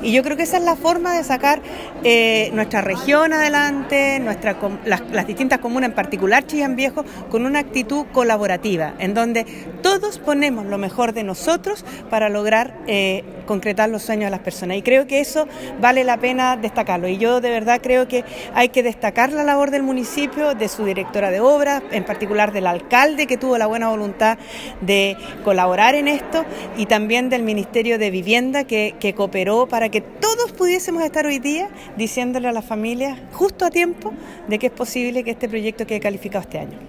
Y yo creo que esa es la forma de sacar nuestra región adelante, las distintas comunas, en particular Chillán Viejo, con una actitud colaborativa, en donde todos ponemos lo mejor de nosotros para lograr concretar los sueños de las personas. Y creo que eso vale la pena destacarlo. Y yo de verdad creo que hay que destacar la labor del municipio, de su directora de obras, en particular del alcalde, que tuvo la buena voluntad de colaborar en esto, y también del Ministerio de Vivienda, que cooperó para que todos pudiésemos estar hoy día diciéndole a las familias justo a tiempo de que es posible que este proyecto quede calificado este año.